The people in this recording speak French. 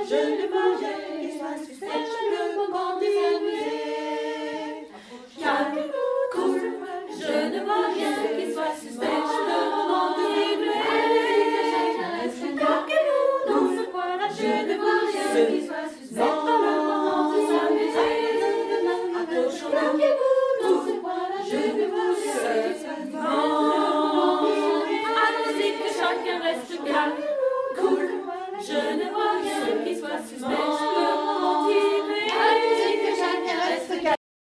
je ne veux rien qui soit suspect le moment des amusés. Calmez-vous, tous, je ne veux rien qui soit suspect le moment des amusés. Calmez-vous, tous, je ne veux rien qui soit